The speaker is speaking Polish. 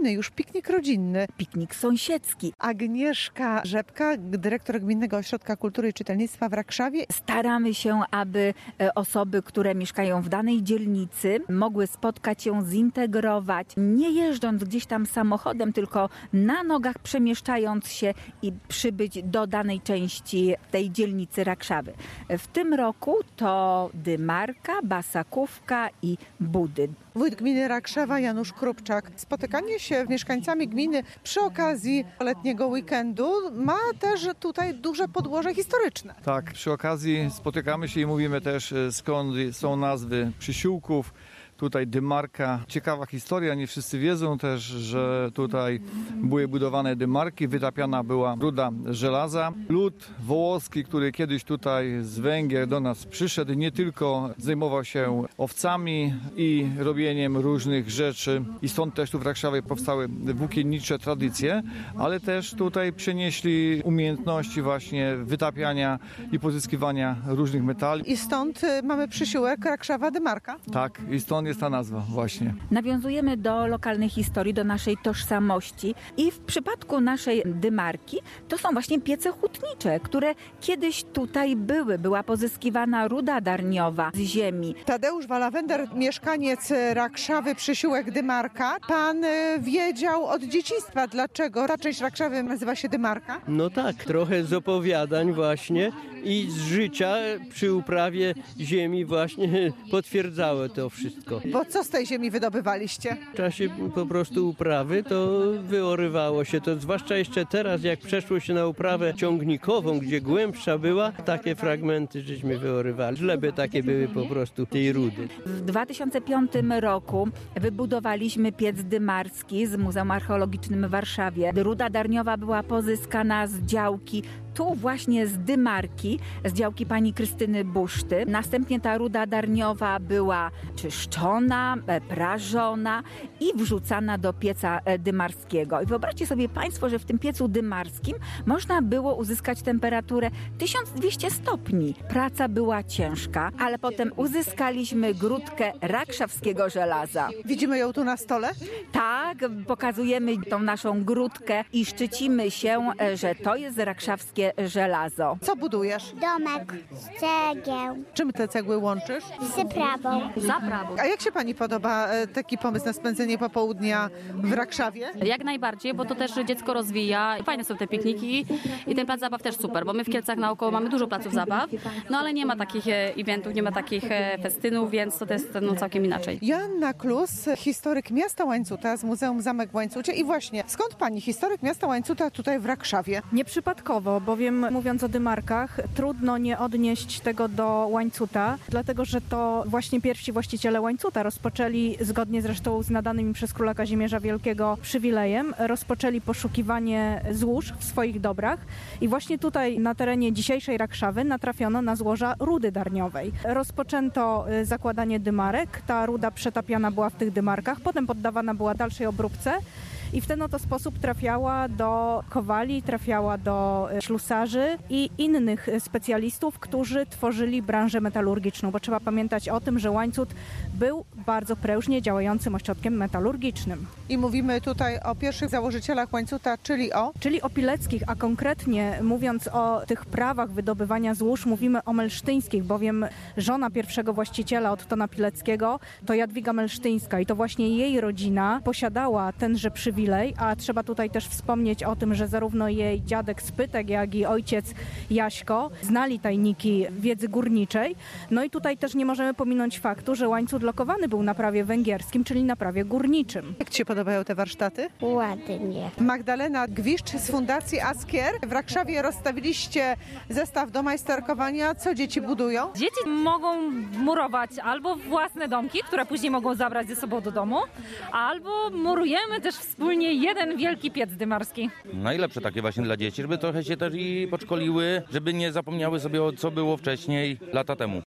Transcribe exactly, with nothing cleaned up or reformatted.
rodzinny, już piknik rodzinny. Piknik sąsiedzki. Agnieszka Rzepka, dyrektor Gminnego Ośrodka Kultury i Czytelnictwa w Rakszawie. Staramy się, aby osoby, które mieszkają w danej dzielnicy, mogły spotkać się, zintegrować, nie jeżdżąc gdzieś tam samochodem, tylko na nogach przemieszczając się i przybyć do danej części tej dzielnicy Rakszawy. W tym roku to Dymarka, Basakówka i Budy. Wójt gminy Rakszawa Janusz Krupczak. Spotykanie się z mieszkańcami gminy przy okazji letniego weekendu ma też tutaj duże podłoże historyczne. Tak, przy okazji spotykamy się i mówimy też, skąd są nazwy przysiłków. Tutaj Dymarka, ciekawa historia, nie wszyscy wiedzą też, że tutaj były budowane dymarki, wytapiana była ruda żelaza. Lud wołoski, który kiedyś tutaj z Węgier do nas przyszedł, nie tylko zajmował się owcami i robieniem różnych rzeczy i stąd też tu w Warszawie powstały włókiennicze tradycje, ale też tutaj przenieśli umiejętności właśnie wytapiania i pozyskiwania różnych metali. I stąd mamy przysiłek Rakszawa Dymarka? Tak, i stąd jest ta nazwa właśnie. Nawiązujemy do lokalnej historii, do naszej tożsamości i w przypadku naszej Dymarki to są właśnie piece hutnicze, które kiedyś tutaj były. Była pozyskiwana ruda darniowa z ziemi. Tadeusz Walawender, mieszkaniec Rakszawy, przysiłek Dymarka. Pan wiedział od dzieciństwa, dlaczego ta część Rakszawy nazywa się Dymarka? No tak, trochę z opowiadań właśnie i z życia przy uprawie ziemi właśnie potwierdzało to wszystko. Bo co z tej ziemi wydobywaliście? W czasie po prostu uprawy to wyorywało się to, zwłaszcza jeszcze teraz, jak przeszło się na uprawę ciągnikową, gdzie głębsza była, takie fragmenty żeśmy wyorywali. Żleby takie były po prostu tej rudy. W dwa tysiące piątym roku wybudowaliśmy piec dymarski z Muzeum Archeologicznym w Warszawie. Ruda darniowa była pozyskana z działki tu właśnie z Dymarki, z działki pani Krystyny Buszty. Następnie ta ruda darniowa była czyszczona, prażona i wrzucana do pieca dymarskiego. I wyobraźcie sobie państwo, że w tym piecu dymarskim można było uzyskać temperaturę tysiąc dwieście stopni. Praca była ciężka, ale potem uzyskaliśmy grudkę rakszawskiego żelaza. Widzimy ją tu na stole? Tak, pokazujemy tą naszą grudkę i szczycimy się, że to jest rakszawskie żelazo. Co budujesz? Domek z cegieł. Czym te cegły łączysz? Z zaprawą. Zaprawą. A jak się pani podoba taki pomysł na spędzenie popołudnia w Rakszawie? Jak najbardziej, bo to też dziecko rozwija. Fajne są te pikniki i ten plac zabaw też super, bo my w Kielcach naokoło mamy dużo placów zabaw, no ale nie ma takich eventów, nie ma takich festynów, więc to jest no, całkiem inaczej. Joanna Klus, historyk miasta Łańcuta z Muzeum Zamek w Łańcucie. I właśnie, skąd pani historyk miasta Łańcuta tutaj w Rakszawie? Nieprzypadkowo, bowiem mówiąc o dymarkach, trudno nie odnieść tego do Łańcuta, dlatego że to właśnie pierwsi właściciele Łańcuta rozpoczęli, zgodnie zresztą z nadanym im przez króla Kazimierza Wielkiego przywilejem, rozpoczęli poszukiwanie złóż w swoich dobrach i właśnie tutaj na terenie dzisiejszej Rakszawy natrafiono na złoża rudy darniowej. Rozpoczęto zakładanie dymarek, ta ruda przetapiana była w tych dymarkach, potem poddawana była dalszej obróbce i w ten oto sposób trafiała do kowali, trafiała do ślusarzy i innych specjalistów, którzy tworzyli branżę metalurgiczną, bo trzeba pamiętać o tym, że Łańcut był bardzo prężnie działającym ośrodkiem metalurgicznym. I mówimy tutaj o pierwszych założycielach Łańcuta, czyli o? Czyli o Pileckich, a konkretnie mówiąc o tych prawach wydobywania złóż, mówimy o Melsztyńskich, bowiem żona pierwszego właściciela Ottona Pileckiego to Jadwiga Melsztyńska i to właśnie jej rodzina posiadała tenże przywilej, a trzeba tutaj też wspomnieć o tym, że zarówno jej dziadek Spytek, jak i ojciec Jaśko znali tajniki wiedzy górniczej. No i tutaj też nie możemy pominąć faktu, że Łańcut lokowany był na prawie węgierskim, czyli na prawie górniczym. Jak ci się podobają te warsztaty? Ładnie. Magdalena Gwiszcz z Fundacji Askier. W Rakszawie rozstawiliście zestaw do majsterkowania. Co dzieci budują? Dzieci mogą murować albo własne domki, które później mogą zabrać ze sobą do domu, albo murujemy też wspólnie jeden wielki piec dymarski. Najlepsze takie właśnie dla dzieci, żeby trochę się też i podszkoliły, żeby nie zapomniały sobie o co było wcześniej lata temu.